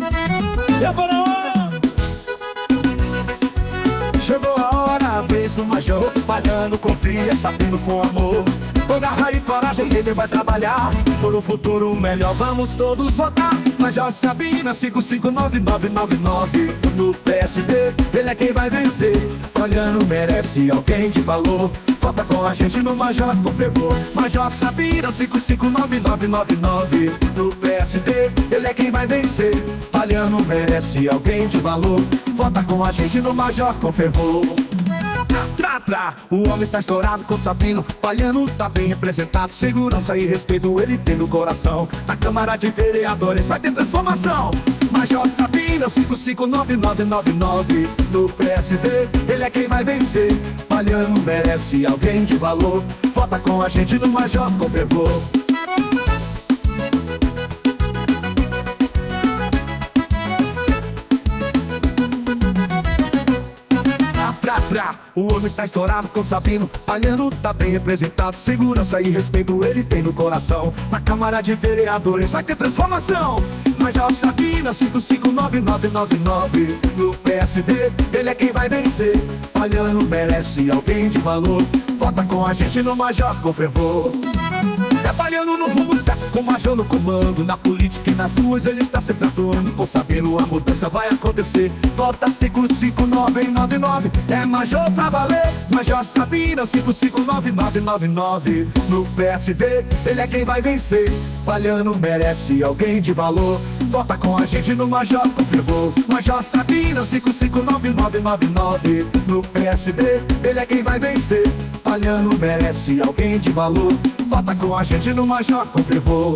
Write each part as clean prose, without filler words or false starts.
E agora, chegou a hora, a vez do Major, falhando com fria, sabendo com amor. Com garra e coragem ele vai trabalhar por um futuro melhor, vamos todos votar. Major Sabina 559999 no PSD, ele é quem vai vencer. Falhando merece alguém de valor, vota com a gente no Major, por favor. Major Sabina 559999 no PSD, ele é quem vai vencer. Falhando merece alguém de valor, vota com a gente no Major, por favor. O homem tá estourado com Sabino, Palhano tá bem representado. Segurança e respeito ele tem no coração. Na Câmara de Vereadores vai ter transformação. Major Sabino 559999 no PSD, ele é quem vai vencer. Palhano merece alguém de valor, vota com a gente no Major, por favor. O homem tá estourado com Sabino, Palhano tá bem representado. Segurança e respeito ele tem no coração. Na Câmara de Vereadores vai ter transformação. Major Sabina 559999 no PSD, ele é quem vai vencer. Palhano merece alguém de valor, vota com a gente no Major, por favor. Trabalhando no rumo certo, com o Major no comando. Na política e nas ruas ele está sempre atuando. Com Sabino a mudança vai acontecer. Vota 559999, é Major pra valer. Major Sabina 559999 no PSD, ele é quem vai vencer. Palhano merece alguém de valor, vota com a gente no Major, por favor. Major Sabina 559999 no PSD, ele é quem vai vencer. Palhano merece alguém de valor, vota com a gente no Major, por favor.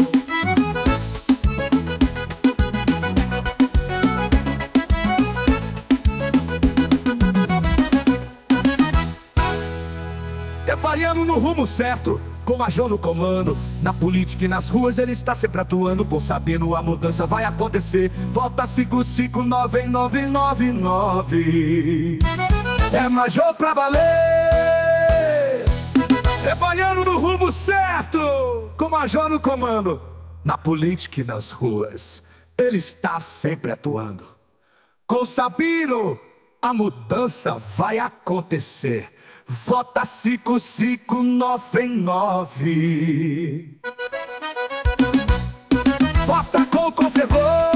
Trabalhando no rumo certo, com o Major no comando. Na política e nas ruas ele está sempre atuando. Com Sabino a mudança vai acontecer. Vota 559999, é Major pra valer. Trabalhando no rumo certo, com o Major no comando. Na política e nas ruas ele está sempre atuando. Com Sabino a mudança vai acontecer. Vota 5599, vota com fervor.